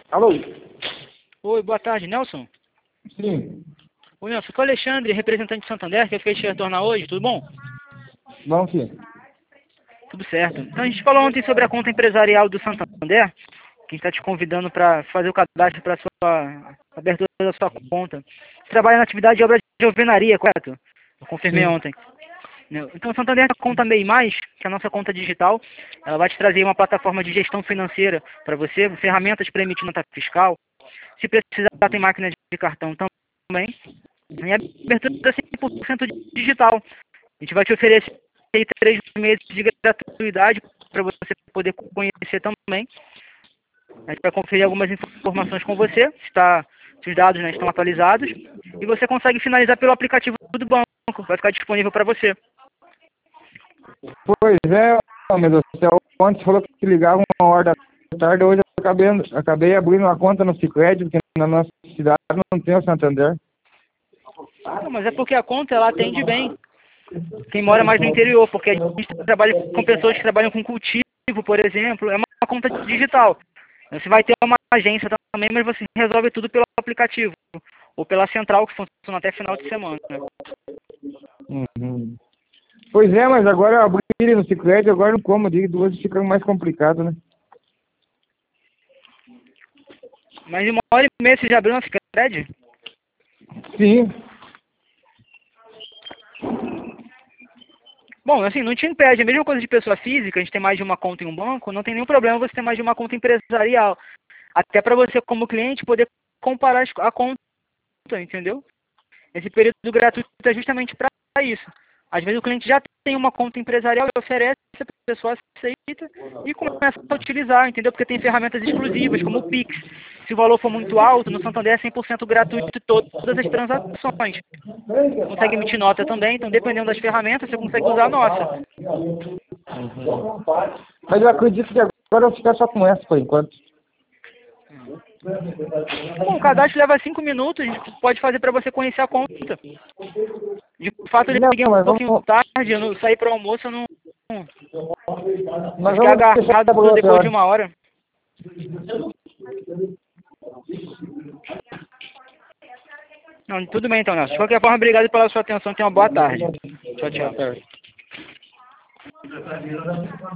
Alô? Oi, boa tarde, Nelson. Sim. Oi, Nelson, aqui é o Alexandre, representante de Santander, que eu fiquei de retornar hoje, tudo bom? Vamos sim. Tudo certo. Então a gente falou ontem sobre a conta empresarial do Santander, que está te convidando para fazer o cadastro para a sua abertura da sua conta. Você trabalha na atividade de obra de alvenaria, correto? Eu confirmei Sim. ontem. Então, o Santander, a conta MEI+, que é a nossa conta digital, ela vai te trazer uma plataforma de gestão financeira para você, ferramentas para emitir nota fiscal. Se precisar, tem máquina de cartão também. E a abertura é 100% digital. A gente vai te oferecer aí 3 meses de gratuidade para você poder conhecer também. A gente vai conferir algumas informações com você, se os dados, né, estão atualizados, e você consegue finalizar pelo aplicativo do banco, vai ficar disponível para você. Pois é, meu Deus do céu. Ontem você falou que te ligava 1 hora da tarde, hoje eu acabei abrindo uma conta no Sicredi, porque na nossa cidade não tem o Santander. Não, mas é porque a conta ela atende bem quem mora mais no interior, porque a gente trabalha com pessoas que trabalham com cultivo, por exemplo, é uma conta digital. Você vai ter uma agência também, mas você resolve tudo pelo aplicativo ou pela central, que funciona até final de semana. Uhum. Pois é, mas agora eu abri no Sicredi, agora não como, digo, hoje fica mais complicado, né? Mas em 1 hora e meia você já abriu uma Sicredi? Sim. Bom, assim, não te impede. A mesma coisa de pessoa física, a gente tem mais de uma conta em um banco, não tem nenhum problema você ter mais de uma conta empresarial. Até para você, como cliente, poder comparar a conta, entendeu? Esse período gratuito é justamente para isso. Às vezes o cliente já tem uma conta empresarial e oferece, a pessoa aceita e começa a utilizar, entendeu? Porque tem ferramentas exclusivas, como o Pix. Se o valor for muito alto, no Santander é 100% gratuito todas as transações. Você consegue emitir nota também, então dependendo das ferramentas, você consegue usar a nossa. Mas eu acredito que agora eu vou ficar só com essa por enquanto. Bom, o cadastro leva 5 minutos, a gente pode fazer para você conhecer a conta. De fato, eu Não, liguei um mas pouquinho tarde, eu não saí para o almoço, eu mas fiquei vamos deixar agarrado por outra depois de hora. 1 hora. Não, tudo bem então, Nelson. De qualquer forma, obrigado pela sua atenção. Tenha uma boa tarde. Tchau, tchau.